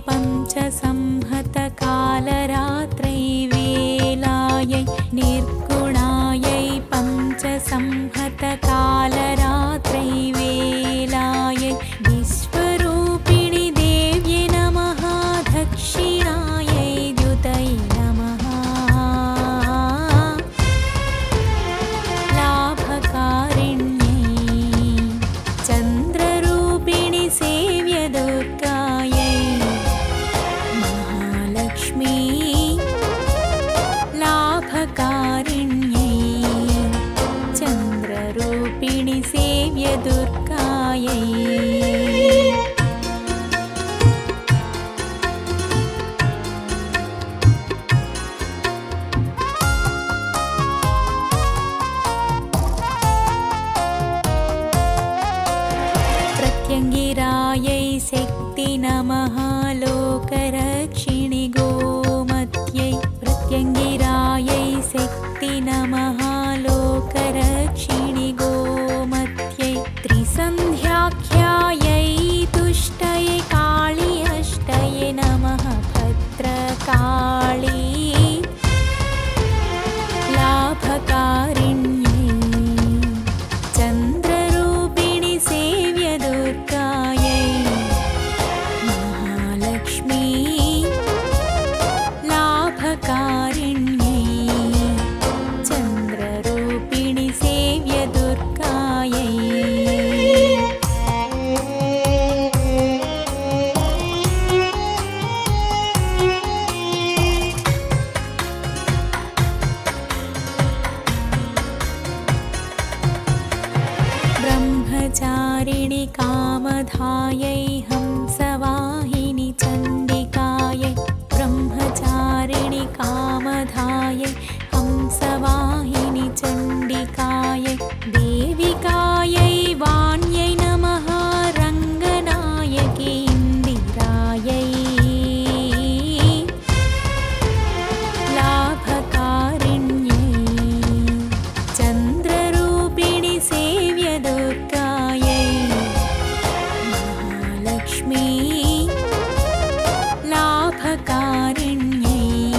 पञ्चसंहतकालरात्रै वेलायै निर्गुणायै पञ्चसंहतकालरात्रै वेलायै विश्वरूपिणि देव्यै नमः दक्षिणायै द्युतये नमः लाभकारिण्यै चन्द्ररूपिणि सेव्यदुर्गायै महालक्ष्मी लाभकारिण्यै चन्द्ररूपिणि सेव्यदुर्गायै प्रत्यङ्गिरायै शक्ति नमः लोकरक्षिणि गोमत्यै प्रत्यङ्गिरायै शक्ति नमः लोकरक्षिणि गोमत्यै त्रिसन्ध्याख्यायै तुष्टये काळी अष्टये नमः भद्रकाली लाभकारिण्यै चन्द्ररूपिणि सेव्यदुर्गायै महालक्ष्मी लाभकारिण्यै चन्द्ररूपिणि सेव्यदुर्गायै ब्रह्मचारिणि कामधायै हंसवाहिनि चण्डिकायै ब्रह्मचारिणि कामधायै हंसवाहिनि चण्डिकायै देविकायै वाण्यै नमः रङ्गनायकी इन्दिरायै लाभकारिण्यै चन्द्ररूपिणि सेव्यदुर्गायै महालक्ष्मी लाभकारिण्यै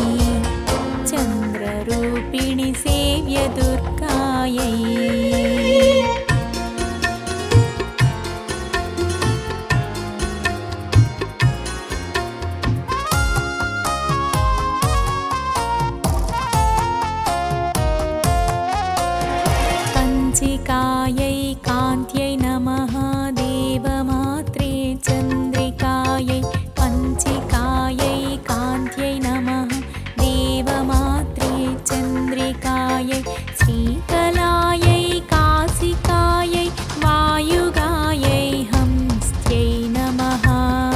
चन्द्ररूपिणि सेव्यदुर्गायै पञ्चिकायै कान्त्यै नमः देवमात्रे चन्द्रिकायै पञ्चिकायै कान्त्यै नमः देवमात्रे चन्द्रिकायै श्रीकलायै कासिकायै वायुगायै हंस्त्यै नमः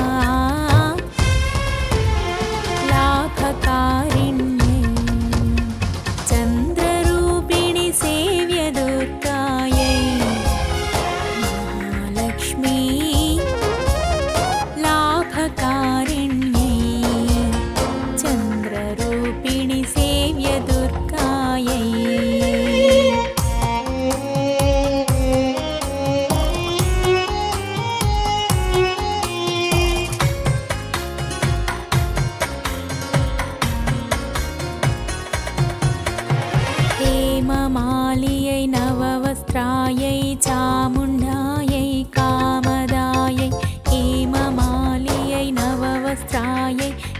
लाभकारिण्यै चन्द्ररूपिणि सेव्यदुर्गायै महालक्ष्मी लाभकारिण्यै चन्द्ररूपिणि सेव्यदुर्गायै हेममालियै नववस्त्रायै चामुण्डायै कामदायै हेममालियै नववस्त्रायै